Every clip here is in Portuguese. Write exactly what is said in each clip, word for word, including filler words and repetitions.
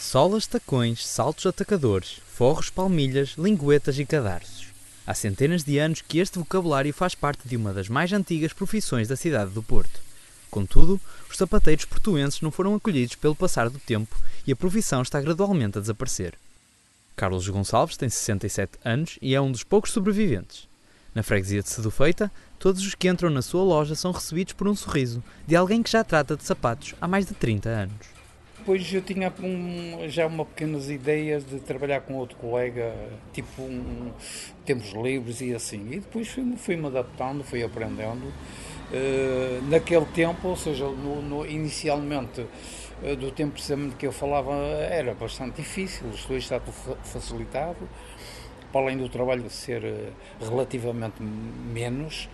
Solas, tacões, saltos atacadores, forros, palmilhas, linguetas e cadarços. Há centenas de anos que este vocabulário faz parte de uma das mais antigas profissões da cidade do Porto. Contudo, os sapateiros portuenses não foram acolhidos pelo passar do tempo e a profissão está gradualmente a desaparecer. Carlos Gonçalves tem sessenta e sete anos e é um dos poucos sobreviventes. Na freguesia de Sedufeita, todos os que entram na sua loja são recebidos por um sorriso de alguém que já trata de sapatos há mais de trinta anos. Depois eu tinha um, já uma pequenas ideias de trabalhar com outro colega, tipo um, tempos livres e assim. E depois fui-me fui adaptando, fui aprendendo. Uh, naquele tempo, ou seja, no, no, inicialmente, uh, do tempo precisamente que eu falava, era bastante difícil, isto hoje está tudo facilitado, para além do trabalho ser uh, relativamente menos.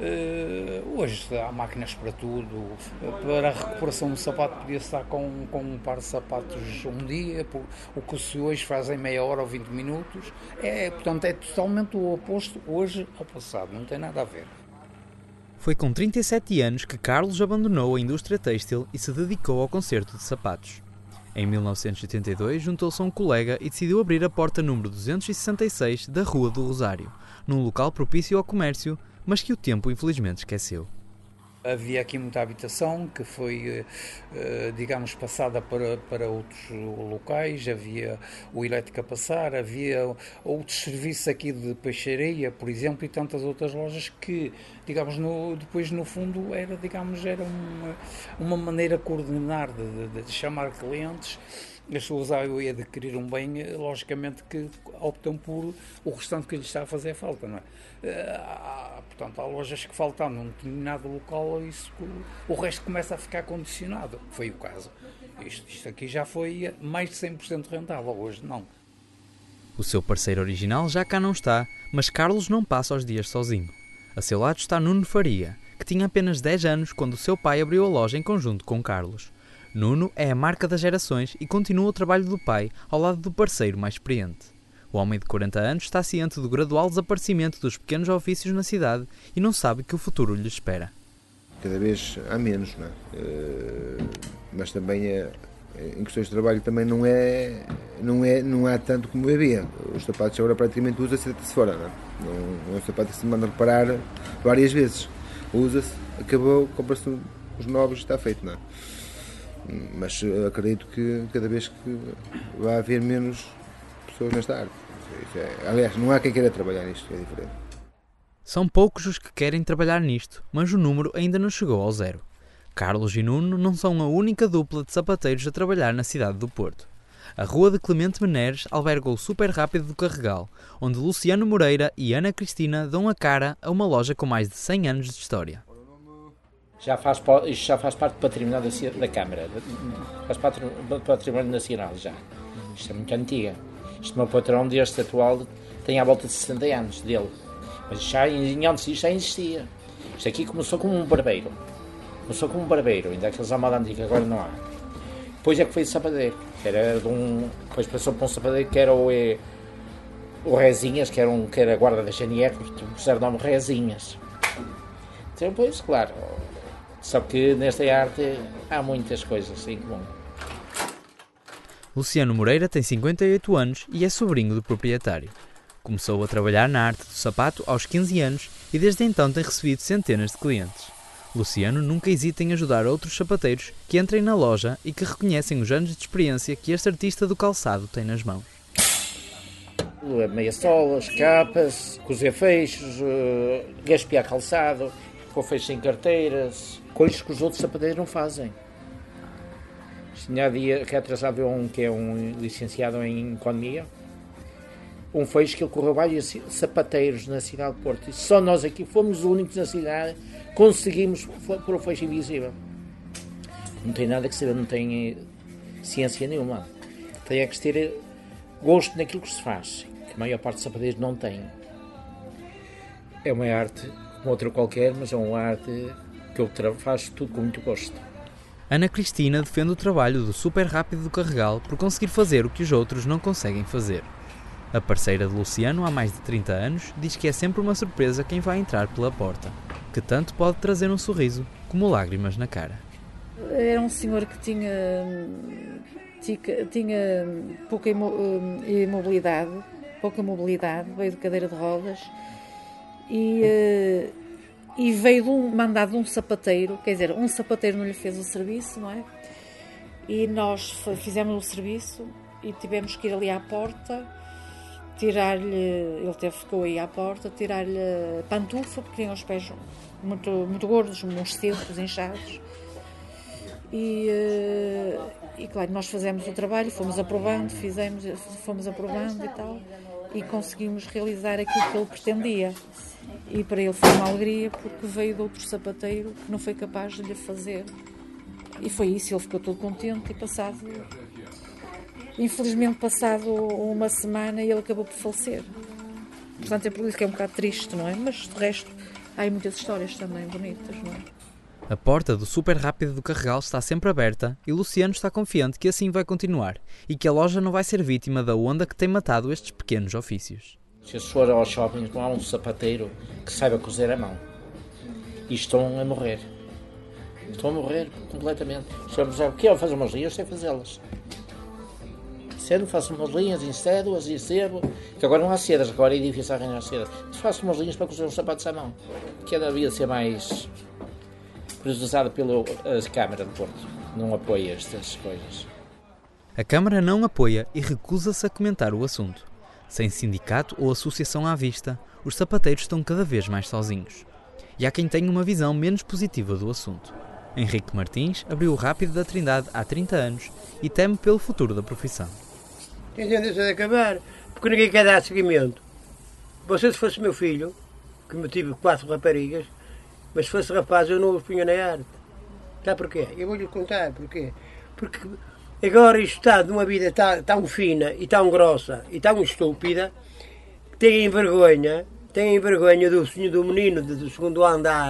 Uh, hoje há máquinas para tudo. Para a recuperação do sapato podia estar com, com um par de sapatos um dia, por, o que se hoje faz em meia hora ou vinte minutos. É, portanto, é totalmente o oposto hoje ao passado, não tem nada a ver. Foi com trinta e sete anos que Carlos abandonou a indústria têxtil e se dedicou ao concerto de sapatos. Em mil novecentos e oitenta e dois juntou-se a um colega e decidiu abrir a porta número duzentos e sessenta e seis da Rua do Rosário, num local propício ao comércio, mas que o tempo infelizmente esqueceu. Havia aqui muita habitação que foi, digamos, passada para, para outros locais, havia o elétrico a passar, havia outros serviços aqui de peixaria, por exemplo, e tantas outras lojas que, digamos, no, depois no fundo era, digamos, era uma, uma maneira coordenar de, de, de chamar clientes. As pessoas ao adquirir um bem, logicamente que optam por o restante que lhes está a fazer falta, não é? Ah, portanto, há lojas que faltam num determinado local, isso, o resto começa a ficar condicionado. Foi o caso. Isto, isto aqui já foi mais de cem por cento rentável, hoje não. O seu parceiro original já cá não está, mas Carlos não passa os dias sozinho. A seu lado está Nuno Faria, que tinha apenas dez anos quando o seu pai abriu a loja em conjunto com Carlos. Nuno é a marca das gerações e continua o trabalho do pai ao lado do parceiro mais experiente. O homem de quarenta anos está ciente do gradual desaparecimento dos pequenos ofícios na cidade e não sabe que o futuro lhe espera. Cada vez há menos, não é? Uh, mas também é, em questões de trabalho também não é, não é, não há tanto como havia. Os sapatos agora praticamente usa-se até se fora, não é? Não, não é um sapato que se manda reparar várias vezes. Usa-se, acabou, compra-se os novos e está feito, não é? Mas acredito que cada vez que vai haver menos pessoas nesta área. É, aliás, não há quem queira trabalhar nisto, é diferente. São poucos os que querem trabalhar nisto, mas o número ainda não chegou ao zero. Carlos e Nuno não são a única dupla de sapateiros a trabalhar na cidade do Porto. A Rua de Clemente Meneres alberga o Super Rápido do Carregal, onde Luciano Moreira e Ana Cristina dão a cara a uma loja com mais de cem anos de história. Já faz, isto já faz parte do património da, da Câmara, faz parte do património nacional já. Isto é muito antiga. Isto é o meu patrão deste atual, tem à volta de sessenta anos dele. Mas já em antes disto já existia. Isto aqui começou como um barbeiro. Começou como um barbeiro, ainda aqueles à moda antiga, agora não há. Depois é que foi de sapateiro, que era de um. Depois passou para um sapateiro que era o, é, o Rezinhas, que era, um, que era a guarda da G N R, que puseram o nome Rezinhas. Então, pois, claro. Só que nesta arte há muitas coisas em comum. Luciano Moreira tem cinquenta e oito anos e é sobrinho do proprietário. Começou a trabalhar na arte do sapato aos quinze anos e desde então tem recebido centenas de clientes. Luciano nunca hesita em ajudar outros sapateiros que entrem na loja e que reconhecem os anos de experiência que este artista do calçado tem nas mãos. Meia solas, capas, cozer fechos, uh, gaspear calçado, com fechos em carteiras, coisas que os outros sapateiros não fazem. Tinha dia que atrasado um que é um licenciado em Economia, um fecho que ele correu vários sapateiros na cidade de Porto. E só nós aqui fomos os únicos na cidade que conseguimos pôr o fecho invisível. Não tem nada que saber, não tem ciência nenhuma. Tem é que ter gosto naquilo que se faz, que a maior parte dos sapateiros não tem. É uma arte como outra qualquer, mas é uma arte que eu faço tudo com muito gosto. Ana Cristina defende o trabalho do Super Rápido do Carregal por conseguir fazer o que os outros não conseguem fazer. A parceira de Luciano, há mais de trinta anos, diz que é sempre uma surpresa quem vai entrar pela porta, que tanto pode trazer um sorriso como lágrimas na cara. Era um senhor que tinha tinha, tinha pouca imobilidade, pouca mobilidade, veio de cadeira de rodas e, e veio de um, mandado de um sapateiro, quer dizer, um sapateiro não lhe fez o serviço, não é? E nós fizemos o serviço e tivemos que ir ali à porta, tirar-lhe, ele teve, ficou aí à porta, tirar-lhe a pantufa, porque tinha os pés muito, muito gordos, uns centros inchados. E, e claro, nós fizemos o trabalho, fomos aprovando, fizemos, fomos aprovando e tal, e conseguimos realizar aquilo que ele pretendia. E para ele foi uma alegria, porque veio de outro sapateiro que não foi capaz de lhe fazer. E foi isso, ele ficou todo contente e passado, infelizmente passado uma semana ele acabou por falecer. Portanto é por isso que é um bocado triste, não é? Mas de resto há aí muitas histórias também bonitas, não é? A porta do Super Rápido do Carregal está sempre aberta e Luciano está confiante que assim vai continuar e que a loja não vai ser vítima da onda que tem matado estes pequenos ofícios. Se for aos shoppings não há um sapateiro que saiba cozer a mão. E estão a morrer. Estão a morrer completamente. Estamos a... O que é fazer umas linhas? Eu sei fazê-las. Cedo faço umas linhas em cédulas e sebo, que agora não há sedas, agora é difícil arranjar sedas. Faço umas linhas para cozer os sapatos à mão, que devia ser mais priorizada pela Câmara de Porto. Não apoia estas coisas. A Câmara não apoia e recusa-se a comentar o assunto. Sem sindicato ou associação à vista, os sapateiros estão cada vez mais sozinhos. E há quem tenha uma visão menos positiva do assunto. Henrique Martins abriu o Rápido da Trindade há trinta anos e teme pelo futuro da profissão. Tem tendência de acabar, porque ninguém quer dar seguimento. Você, se fosse meu filho, que me tive quatro raparigas, mas se fosse rapaz eu não os punha na arte. Sabe porquê? Eu vou-lhe contar porquê. Porque agora isto está de uma vida tão, tão fina e tão grossa e tão estúpida, que têm vergonha, têm vergonha do senhor do menino do segundo andar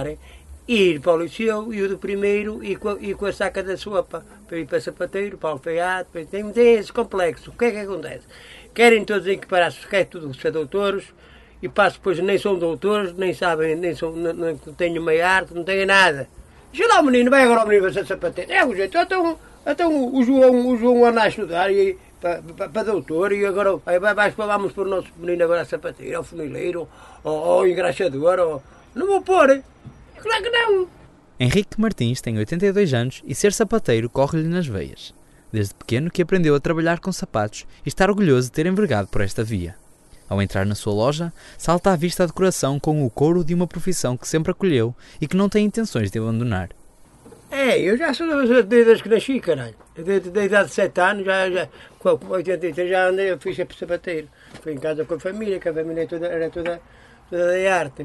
ir para o liceu e o do primeiro ir com a, ir com a saca da sopa para ir para sapateiro, para o alfaiate, para... Tem, tem esse complexo. O que é que acontece? Querem todos equiparar-se, querem tudo ser doutores e passam depois nem são doutores, nem sabem, nem são, não, não têm meia arte, não têm nada. Diz lá o menino, vai agora o menino vai ser sapateiro. É o jeito, então, então o João, o João anda a estudar e, para, para, para doutor e agora aí vai, vai, vamos pôr o nosso menino agora a sapateiro, ou funileiro, ou, ou engraxador, ou... Não vou pôr, hein? Claro que não! Henrique Martins tem oitenta e dois anos e ser sapateiro corre-lhe nas veias. Desde pequeno que aprendeu a trabalhar com sapatos e está orgulhoso de ter envergado por esta via. Ao entrar na sua loja, salta à vista a decoração com o couro de uma profissão que sempre acolheu e que não tem intenções de abandonar. É, eu já sou desde que nasci, caralho. Desde a idade de sete anos, já, já, com oitenta e três já andei, eu fui sempre sapateiro. Fui em casa com a família, que a família toda, era toda, toda da arte.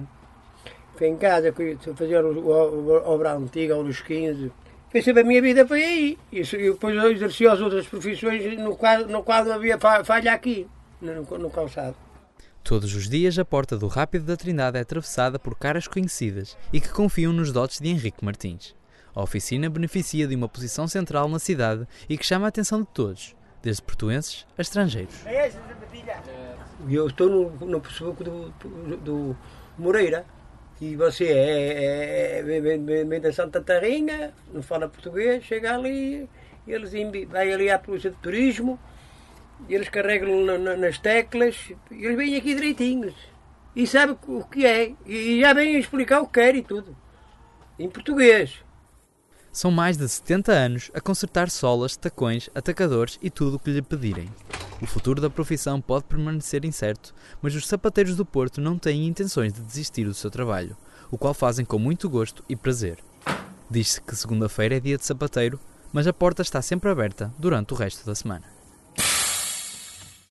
Fui em casa, fazia a obra antiga, aos quinze. Foi sempre a minha vida, foi aí. E depois eu exerci as outras profissões no qual, no qual não havia falha aqui, no, no calçado. Todos os dias a porta do Rápido da Trindade é atravessada por caras conhecidas e que confiam nos dotes de Henrique Martins. A oficina beneficia de uma posição central na cidade e que chama a atenção de todos, desde portuenses a estrangeiros. Eu estou no, no Facebook do, do, do Moreira. E você é, é, vem, vem da Santa Tarinha, não fala português, chega ali, eles vai ali à polícia de turismo, eles carregam na, na, nas teclas, e eles vêm aqui direitinhos. E sabem o que é, e já vêm explicar o que quer e tudo, em português. São mais de setenta anos a consertar solas, tacões, atacadores e tudo o que lhe pedirem. O futuro da profissão pode permanecer incerto, mas os sapateiros do Porto não têm intenções de desistir do seu trabalho, o qual fazem com muito gosto e prazer. Diz-se que segunda-feira é dia de sapateiro, mas a porta está sempre aberta durante o resto da semana.